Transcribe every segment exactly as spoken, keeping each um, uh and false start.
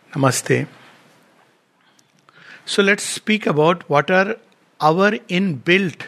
Namaste. So let's speak about what are our inbuilt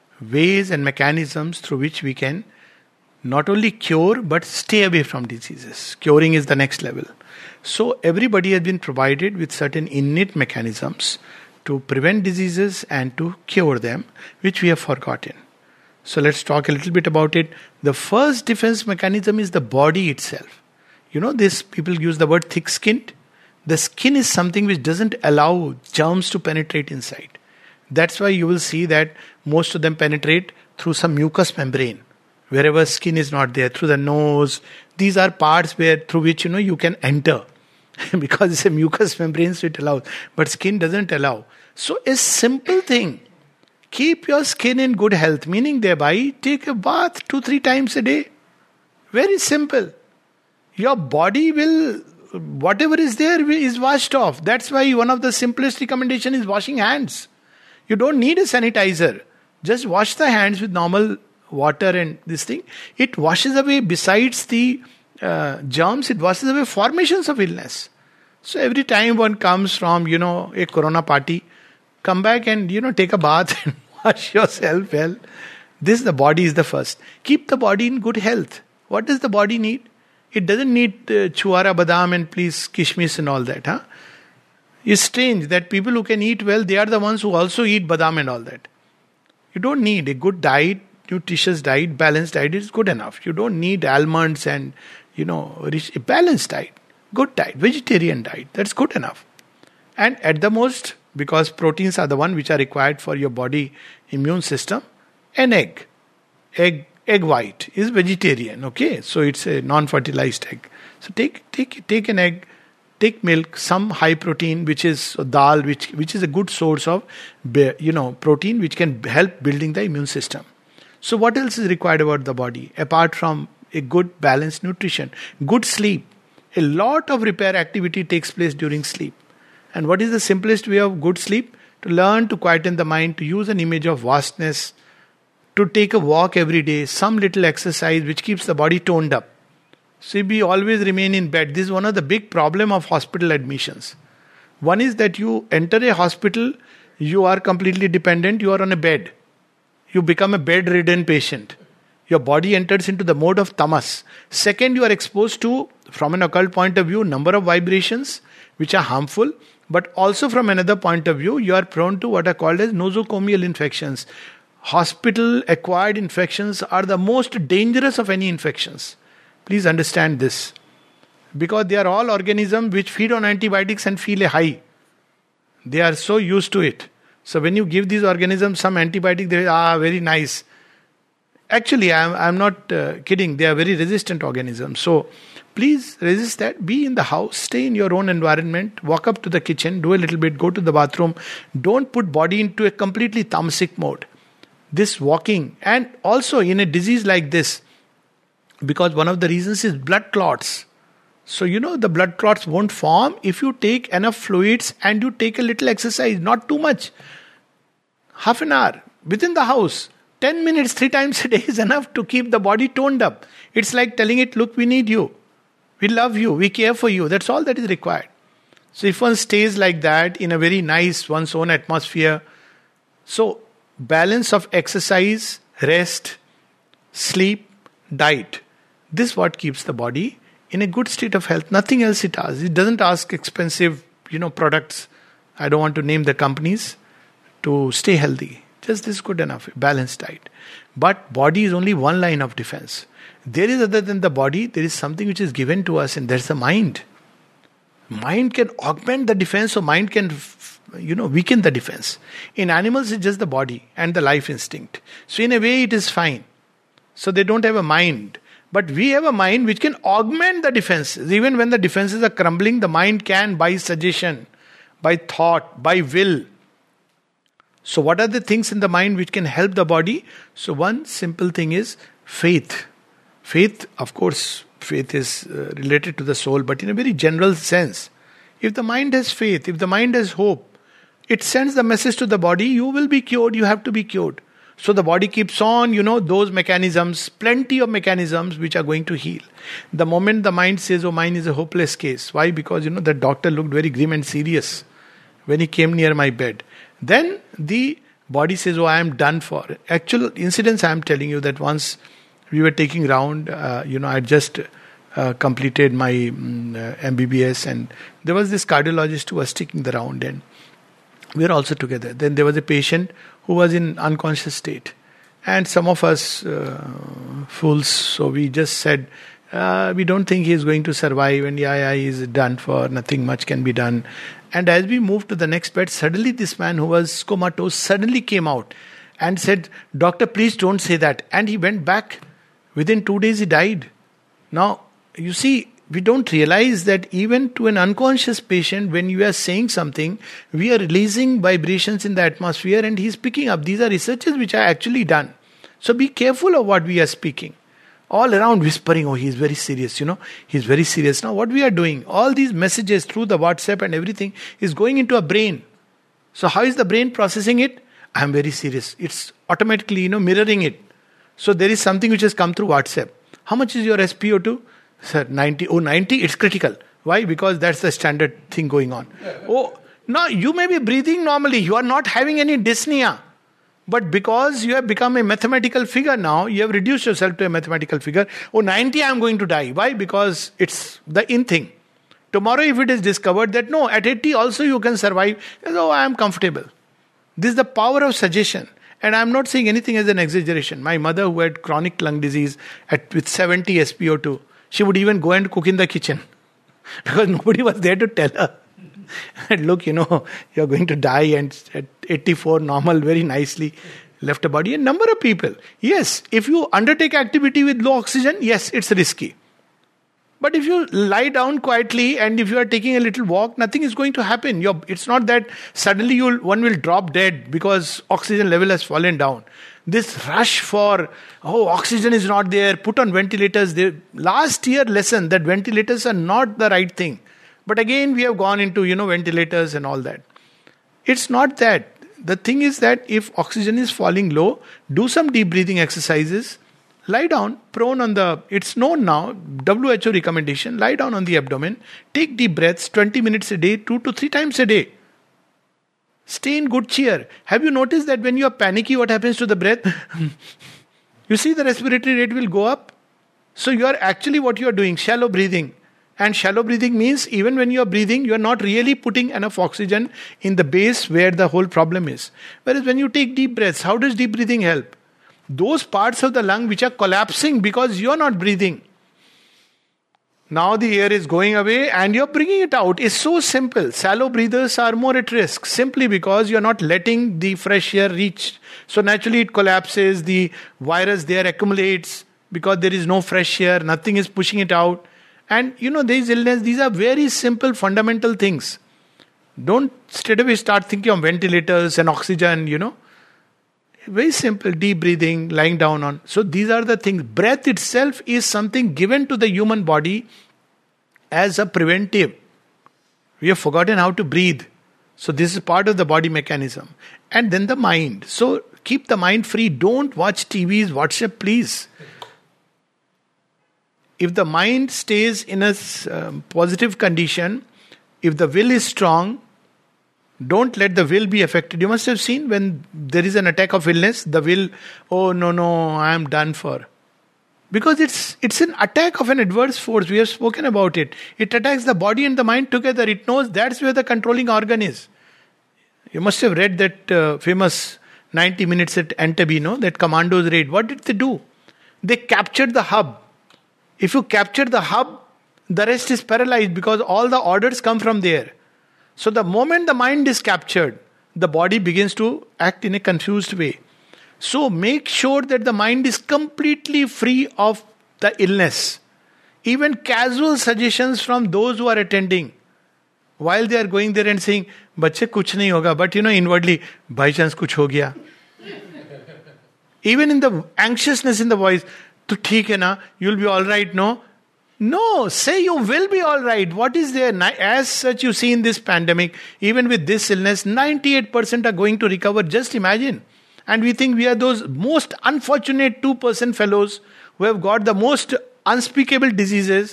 ways and mechanisms through which we can not only cure but stay away from diseases. Curing is the next level. So everybody has been provided with certain innate mechanisms to prevent diseases and to cure them, which we have forgotten. So let's talk a little bit about it. The first defense mechanism is the body itself. You know, this people use the word thick-skinned. The skin is something which doesn't allow germs to penetrate inside. That's why you will see that most of them penetrate through some mucous membrane. Wherever skin is not there, through the nose. These are parts where through which you know you can enter. Because it's a mucous membrane, so it allows. But skin doesn't allow. So a simple thing. Keep your skin in good health. Meaning thereby, take a bath two, three times a day. Very simple. Your body will, whatever is there is washed off. That's why one of the simplest recommendation is washing hands. You don't need a sanitizer. Just wash the hands with normal water and this thing. It washes away, besides the uh, germs, it washes away formations of illness. So every time one comes from, you know, a corona party, come back and, you know, take a bath and wash yourself well. This, the body is the first. Keep the body in good health. What does the body need? It doesn't need uh, chuara badam and please kishmish and all that. Huh? It's strange that people who can eat well, they are the ones who also eat badam and all that. You don't need a good diet, nutritious diet, balanced diet is good enough. You don't need almonds and, you know, rich, a balanced diet, good diet, vegetarian diet, that's good enough. And at the most, because proteins are the one which are required for your body immune system, an egg. Egg egg white is vegetarian, okay? So it's a non-fertilized egg. So take take take an egg, take milk, some high protein, which is dal, which which is a good source of, you know, protein, which can help building the immune system. So what else is required about the body apart from a good balanced nutrition? Good sleep. A lot of repair activity takes place during sleep. And what is the simplest way of good sleep? To learn to quieten the mind, to use an image of vastness, to take a walk every day, some little exercise which keeps the body toned up. See, we always remain in bed. This is one of the big problem of hospital admissions. One is that you enter a hospital, you are completely dependent, you are on a bed. You become a bedridden patient. Your body enters into the mode of tamas. Second, you are exposed to, from an occult point of view, number of vibrations which are harmful. But also from another point of view, you are prone to what are called as nosocomial infections. Hospital-acquired infections are the most dangerous of any infections. Please understand this. Because they are all organisms which feed on antibiotics and feel a high. They are so used to it. So when you give these organisms some antibiotic, they are ah, very nice. Actually, I am I am not uh, kidding. They are very resistant organisms. So please resist that. Be in the house. Stay in your own environment. Walk up to the kitchen. Do a little bit. Go to the bathroom. Don't put body into a completely tamasic mode. This walking, and also in a disease like this, because one of the reasons is blood clots. So you know the blood clots won't form if you take enough fluids and you take a little exercise, not too much. Half an hour within the house, ten minutes, three times a day is enough to keep the body toned up. It's like telling it, look, we need you. We love you. We care for you. That's all that is required. So if one stays like that in a very nice, one's own atmosphere, so balance of exercise, rest, sleep, diet. This is what keeps the body in a good state of health. Nothing else it asks. It doesn't ask expensive, you know, products. I don't want to name the companies to stay healthy. Just this good enough, balanced diet. But body is only one line of defense. There is other than the body, there is something which is given to us, and there's the mind. Mind can augment the defense, or mind can, you know, weaken the defense. In animals, it's just the body and the life instinct. So in a way, it is fine. So they don't have a mind. But we have a mind which can augment the defenses. Even when the defenses are crumbling, the mind can, by suggestion, by thought, by will. So what are the things in the mind which can help the body? So one simple thing is faith. Faith, of course, faith is uh, related to the soul, but in a very general sense. If the mind has faith, if the mind has hope, it sends the message to the body, you will be cured, you have to be cured. So the body keeps on, you know, those mechanisms, plenty of mechanisms which are going to heal. The moment the mind says, oh, mine is a hopeless case. Why? Because, you know, the doctor looked very grim and serious when he came near my bed. Then the body says, oh, I am done for. Actual incidents I am telling you that once we were taking round, uh, you know, I just uh, completed my um, uh, M B B S, and there was this cardiologist who was taking the round, and we were also together. Then there was a patient who was in unconscious state. And some of us uh, fools, so we just said, uh, we don't think he is going to survive, and yeah, yeah, he is done for, nothing much can be done. And as we moved to the next bed, suddenly this man who was comatose suddenly came out and said, doctor, please don't say that. And he went back. Within two days he died. Now, you see, we don't realize that even to an unconscious patient, when you are saying something, we are releasing vibrations in the atmosphere and he's picking up. These are researches which are actually done. So be careful of what we are speaking. All around whispering, oh, he's very serious, you know, he's very serious. Now what we are doing, all these messages through the WhatsApp and everything is going into a brain. So how is the brain processing it? I am very serious. It's automatically, you know, mirroring it. So there is something which has come through WhatsApp. How much is your S p O two? Sir, ninety. Oh, ninety? It's critical. Why? Because that's the standard thing going on. Oh, no, you may be breathing normally. You are not having any dyspnea. But because you have become a mathematical figure now, you have reduced yourself to a mathematical figure. Oh, ninety, I am going to die. Why? Because it's the in thing. Tomorrow, if it is discovered that no, at eighty also you can survive. Oh, I am comfortable. This is the power of suggestion. And I am not saying anything as an exaggeration. My mother, who had chronic lung disease at with seventy S p O two, she would even go and cook in the kitchen because nobody was there to tell her. And look, you know, you're going to die, and at eighty-four, normal, very nicely left a body. A number of people. Yes, if you undertake activity with low oxygen, yes, it's risky. But if you lie down quietly and if you are taking a little walk, nothing is going to happen. You're, it's not that suddenly you'll, one will drop dead because oxygen level has fallen down. This rush for, oh, oxygen is not there, put on ventilators. They, last year lesson that ventilators are not the right thing. But again, we have gone into, you know, ventilators and all that. It's not that. The thing is that if oxygen is falling low, do some deep breathing exercises. Lie down, prone on the, it's known now, W H O recommendation, lie down on the abdomen, take deep breaths, twenty minutes a day, two to three times a day. Stay in good cheer. Have you noticed that when you are panicky, what happens to the breath? You see the respiratory rate will go up. So you are actually what you are doing, shallow breathing. And shallow breathing means even when you are breathing, you are not really putting enough oxygen in the base where the whole problem is. Whereas when you take deep breaths, how does deep breathing help? Those parts of the lung which are collapsing because you are not breathing. Now the air is going away and you are bringing it out. It's so simple. Shallow breathers are more at risk simply because you are not letting the fresh air reach. So naturally it collapses. The virus there accumulates because there is no fresh air. Nothing is pushing it out. And you know, these illness, these are very simple fundamental things. Don't straight away start thinking of ventilators and oxygen, you know. Very simple, deep breathing, lying down on. So these are the things. Breath itself is something given to the human body as a preventive. We have forgotten how to breathe. So this is part of the body mechanism. And then the mind. So keep the mind free. Don't watch T Vs, WhatsApp, please. If the mind stays in a um, positive condition, if the will is strong, don't let the will be affected. You must have seen when there is an attack of illness, the will, oh no, no, I am done for. Because it's it's an attack of an adverse force. We have spoken about it. It attacks the body and the mind together. It knows that's where the controlling organ is. You must have read that uh, famous ninety minutes at Entebbe, no? That commandos raid. What did they do? They captured the hub. If you capture the hub, the rest is paralyzed because all the orders come from there. So the moment the mind is captured, the body begins to act in a confused way. So make sure that the mind is completely free of the illness. Even casual suggestions from those who are attending, while they are going there and saying, "Bachche kuch nahi hoga," but you know inwardly, by chance kuch ho gaya. Even in the anxiousness in the voice, "To theek hai na, you'll be all right, no?" No, say you will be all right. What is there? As such, you see in this pandemic, even with this illness, ninety-eight percent are going to recover. Just imagine. And we think we are those most unfortunate two percent fellows who have got the most unspeakable diseases.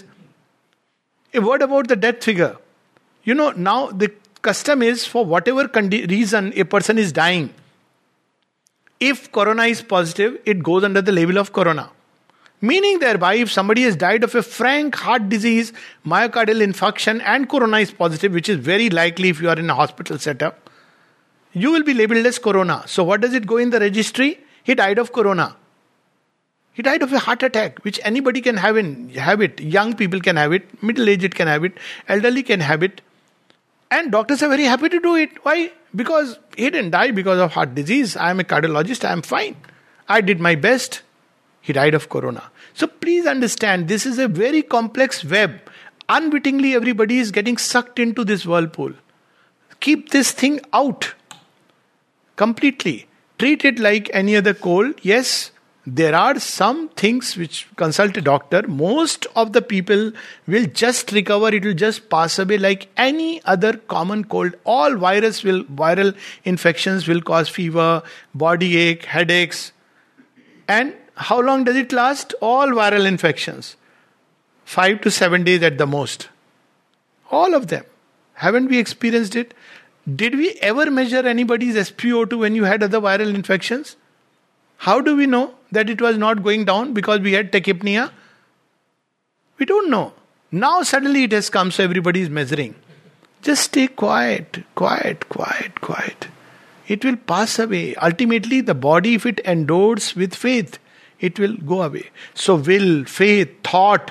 A word about the death figure. You know, now the custom is for whatever condi- reason a person is dying. If corona is positive, it goes under the label of corona. Meaning thereby, if somebody has died of a frank heart disease, myocardial infarction, and corona is positive, which is very likely if you are in a hospital setup, you will be labeled as corona. So what does it go in the registry? He died of corona. He died of a heart attack, which anybody can have in have it. Young people can have it, middle-aged can have it, elderly can have it. And doctors are very happy to do it. Why? Because he didn't die because of heart disease. I am a cardiologist, I am fine. I did my best. He died of corona. So please understand, this is a very complex web. Unwittingly, everybody is getting sucked into this whirlpool. Keep this thing out completely. Treat it like any other cold. Yes, there are some things which consult a doctor. Most of the people will just recover. It will just pass away like any other common cold. All virus will, viral infections will cause fever, body ache, headaches. And how long does it last? All viral infections. Five to seven days at the most. All of them. Haven't we experienced it? Did we ever measure anybody's S p O two when you had other viral infections? How do we know that it was not going down because we had tachypnea? We don't know. Now suddenly it has come, so everybody is measuring. Just stay quiet, quiet, quiet, quiet. It will pass away. Ultimately, the body, if it endures with faith, it will go away. So will, faith, thought,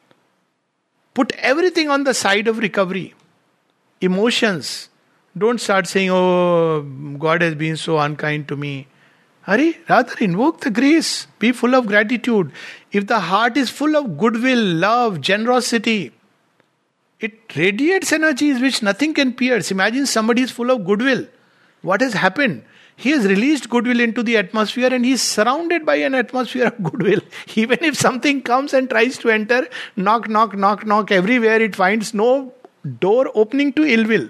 put everything on the side of recovery. Emotions. Don't start saying, oh, God has been so unkind to me. Hurry, rather invoke the grace. Be full of gratitude. If the heart is full of goodwill, love, generosity, it radiates energies which nothing can pierce. Imagine somebody is full of goodwill. What has happened? He has released goodwill into the atmosphere and he is surrounded by an atmosphere of goodwill. Even if something comes and tries to enter, knock, knock, knock, knock, everywhere it finds no door opening to ill will.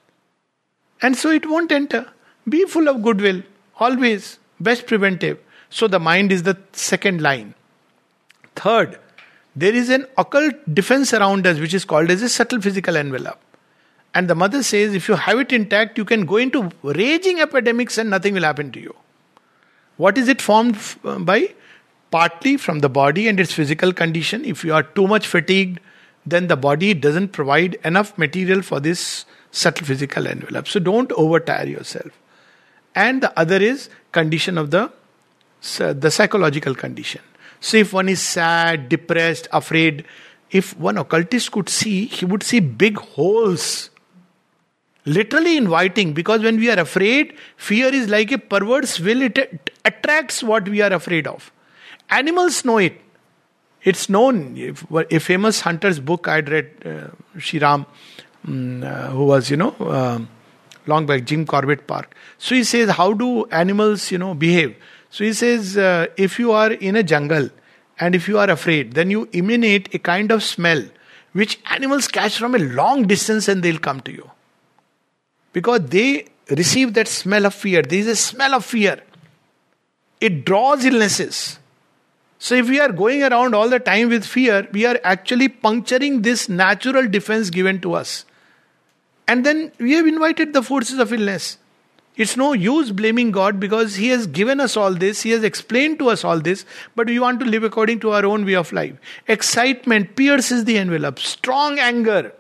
And so it won't enter. Be full of goodwill. Always. Best preventive. So the mind is the second line. Third, there is an occult defense around us which is called as a subtle physical envelope. And the mother says, if you have it intact, you can go into raging epidemics and nothing will happen to you. What is it formed by? Partly from the body and its physical condition. If you are too much fatigued, then the body doesn't provide enough material for this subtle physical envelope. So don't overtire yourself. And the other is condition of the, the psychological condition. So if one is sad, depressed, afraid, if one occultist could see, he would see big holes. Literally inviting, because when we are afraid, fear is like a perverse will, it attracts what we are afraid of. Animals know it. It's known. If, a famous hunter's book I'd read, uh, Shriram, um, uh, who was, you know, uh, long back, Jim Corbett Park. So he says, how do animals, you know, behave? So he says, uh, if you are in a jungle and if you are afraid, then you emanate a kind of smell which animals catch from a long distance and they'll come to you. Because they receive that smell of fear. There is a smell of fear. It draws illnesses. So if we are going around all the time with fear, we are actually puncturing this natural defense given to us. And then we have invited the forces of illness. It's no use blaming God because He has given us all this. He has explained to us all this. But we want to live according to our own way of life. Excitement pierces the envelope. Strong anger.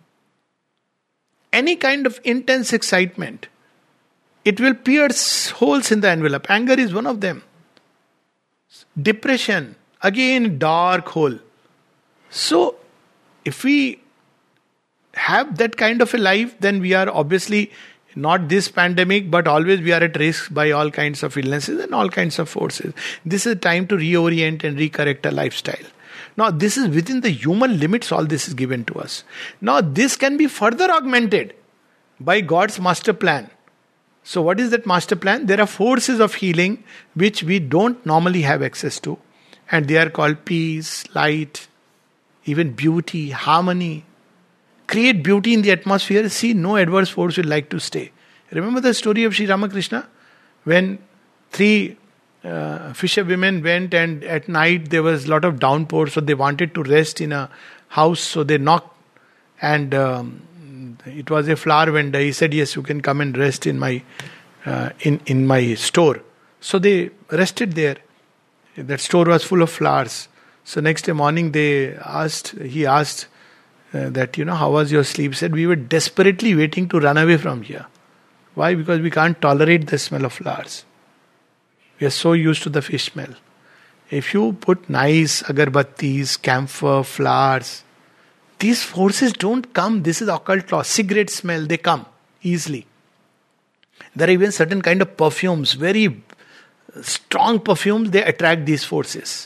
Any kind of intense excitement. It will pierce holes in the envelope. Anger is one of them. Depression. Again, dark hole. So, if we have that kind of a life, then we are obviously not this pandemic, but always we are at risk by all kinds of illnesses and all kinds of forces. This is a time to reorient and recorrect our lifestyle. Now, this is within the human limits, all this is given to us. Now, this can be further augmented by God's master plan. So, what is that master plan? There are forces of healing which we don't normally have access to. And they are called peace, light, even beauty, harmony. Create beauty in the atmosphere. See, no adverse force will like to stay. Remember the story of Sri Ramakrishna? When three uh, fisherwomen went, and at night there was a lot of downpour, so they wanted to rest in a house, so they knocked, and um, it was a flower vendor. He said, yes, you can come and rest in my uh, in, in my store. So they rested there. That store was full of flowers. So next day morning they asked, he asked uh, that, you know, how was your sleep? He said, we were desperately waiting to run away from here. Why? Because we can't tolerate the smell of flowers. We are so used to the fish smell. If you put nice agarbattis, camphor, flowers, these forces don't come. This is occult law. Cigarette smell, they come easily. There are even certain kind of perfumes, very strong perfumes, they attract these forces.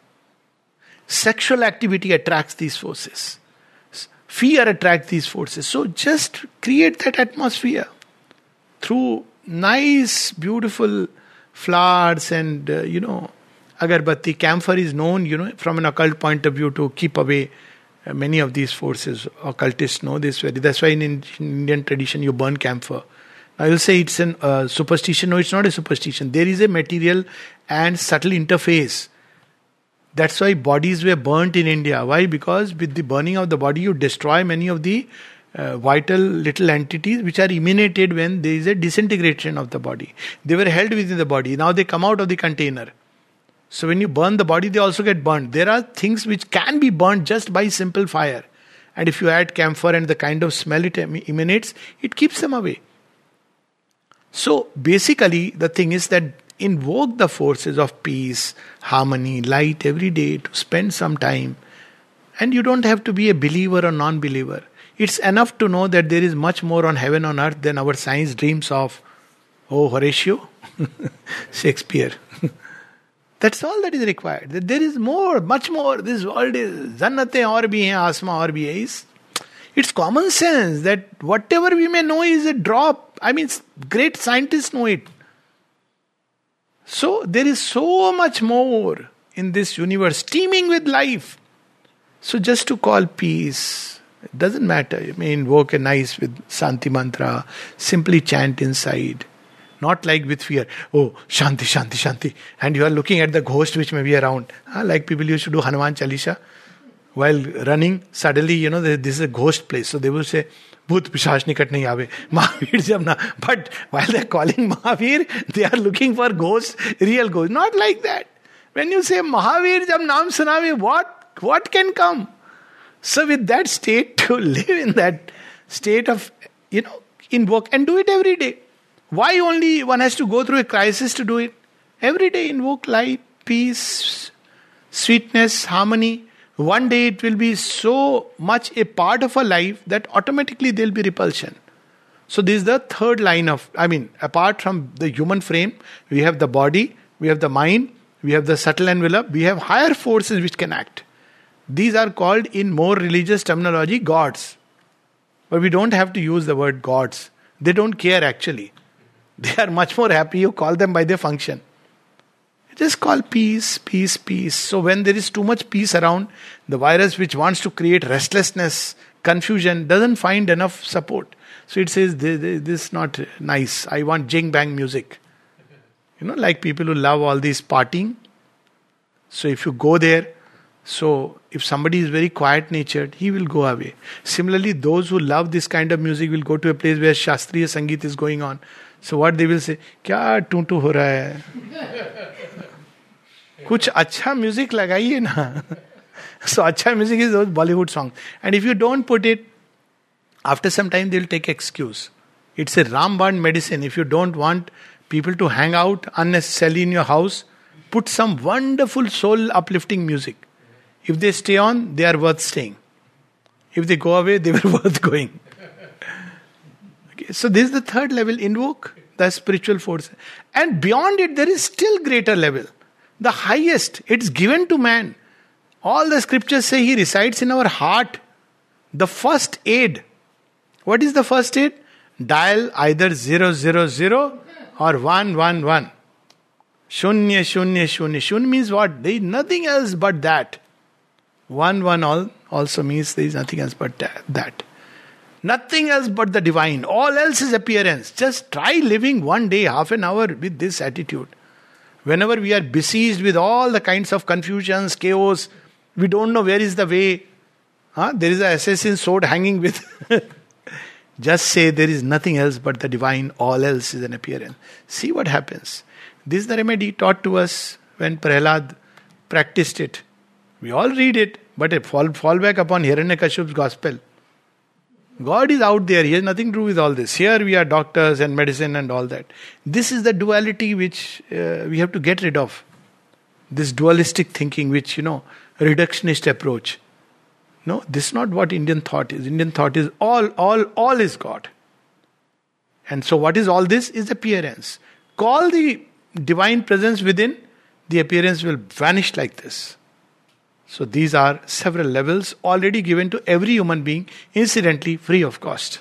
Sexual activity attracts these forces. Fear attracts these forces. So just create that atmosphere through nice, beautiful flowers and, uh, you know, agarbatti. Camphor is known, you know, from an occult point of view to keep away uh, many of these forces. Occultists know this very. That's why in, in Indian tradition you burn camphor. I will say it's a uh, superstition. No, it's not a superstition. There is a material and subtle interface. That's why bodies were burnt in India. Why? Because with the burning of the body, you destroy many of the uh, vital little entities which are emanated when there is a disintegration of the body. They were held within the body. Now they come out of the container. So when you burn the body, they also get burnt. There are things which can be burnt just by simple fire. And if you add camphor and the kind of smell it emanates, it keeps them away. So basically the thing is that invoke the forces of peace, harmony, light every day to spend some time. And you don't have to be a believer or non-believer. It's enough to know that there is much more on heaven on earth than our science dreams of. Oh, Horatio, Shakespeare. That's all that is required. That there is more, much more. This world is Jannate aur bhi hai, asma aur bhi hai. It's common sense that whatever we may know is a drop. I mean, great scientists know it. So there is so much more in this universe, teeming with life. So just to call peace, it doesn't matter. You may invoke a nice with Shanti mantra, simply chant inside. Not like with fear. Oh, Shanti, Shanti, Shanti. And you are looking at the ghost which may be around. Ah, like people used to do Hanuman Chalisha. While running, suddenly, you know, this is a ghost place. So they will say, Bhut Pishash nikat nahi aave. Mahavir jamna. But while they are calling Mahavir, they are looking for ghosts, real ghosts. Not like that. When you say Mahavir jab naam sunave, what, what can come? So with that state, to live in that state of, you know, invoke and do it every day. Why only one has to go through a crisis to do it? Every day invoke light, peace, sweetness, harmony. One day it will be so much a part of our life that automatically there will be repulsion. So this is the third line of, I mean, apart from the human frame, we have the body, we have the mind, we have the subtle envelope, we have higher forces which can act. These are called in more religious terminology gods. But we don't have to use the word gods. They don't care actually. They are much more happy you call them by their function. Just call peace, peace, peace. So when there is too much peace around, the virus which wants to create restlessness, confusion, doesn't find enough support. So it says, this is not nice. I want jing bang music. You know, like people who love all this partying. So if you go there, so if somebody is very quiet natured, he will go away. Similarly, those who love this kind of music will go to a place where Shastriya Sangeet is going on. So what they will say, क्या टू टू हो रहा है? कुछ अच्छा music लगाइए ना. So अच्छा music is those Bollywood songs. And if you don't put it, after some time they will take excuse. It's a Ramband medicine. If you don't want people to hang out unnecessarily in your house, put some wonderful soul uplifting music. If they stay on, they are worth staying. If they go away, they were worth going. Okay, so this is the third level, invoke the spiritual force. And beyond it, there is still greater level. The highest, it's given to man. All the scriptures say he resides in our heart. The first aid. What is the first aid? Dial either zero zero zero or one one one. Shunya shunya shunya. Shunya means what? There is nothing else but that. One one all also means there is nothing else but that. Nothing else but the divine. All else is appearance. Just try living one day, half an hour with this attitude. Whenever we are besieged with all the kinds of confusions, chaos, we don't know where is the way. Huh? There is an assassin's sword hanging with. Just say there is nothing else but the divine, all else is an appearance. See what happens. This is the remedy taught to us when Prahlad practiced it. We all read it, but it fall, fall back upon Hiranyakaship's gospel. God is out there, he has nothing to do with all this. Here we are doctors and medicine and all that. This is the duality which uh, we have to get rid of. This dualistic thinking which, you know, reductionist approach. No, this is not what Indian thought is. Indian thought is all, all, all is God. And so what is all this? Is appearance. Call the divine presence within, the appearance will vanish like this. So these are several levels already given to every human being, incidentally free of cost.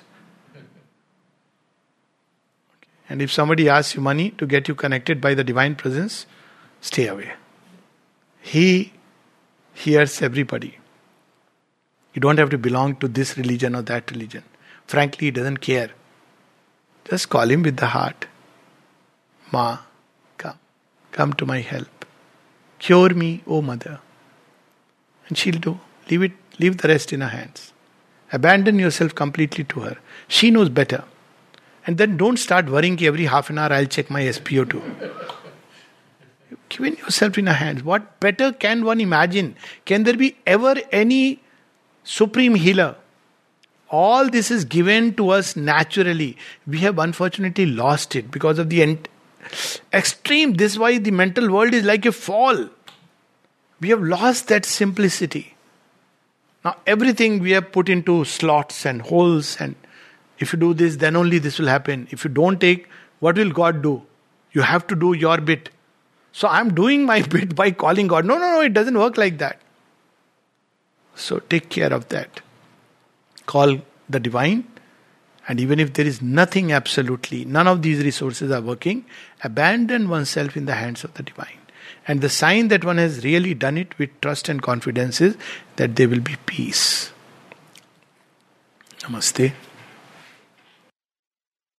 And if somebody asks you money to get you connected by the divine presence, stay away. He hears everybody. You don't have to belong to this religion or that religion. Frankly, he doesn't care. Just call him with the heart. Ma, come. Come to my help. Cure me, O Mother. And she'll do. Leave it, leave the rest in her hands. Abandon yourself completely to her. She knows better. And then don't start worrying every half an hour I'll check my S P O two. You've given yourself in her hands. What better can one imagine? Can there be ever any supreme healer? All this is given to us naturally. We have unfortunately lost it because of the ent- extreme. This is why the mental world is like a fall. We have lost that simplicity. Now everything we have put into slots and holes, and if you do this, then only this will happen. If you don't take, what will God do? You have to do your bit. So I'm doing my bit by calling God. No, no, no, it doesn't work like that. So take care of that. Call the divine, and even if there is nothing absolutely, none of these resources are working, abandon oneself in the hands of the divine. And the sign that one has really done it with trust and confidence is that there will be peace. Namaste.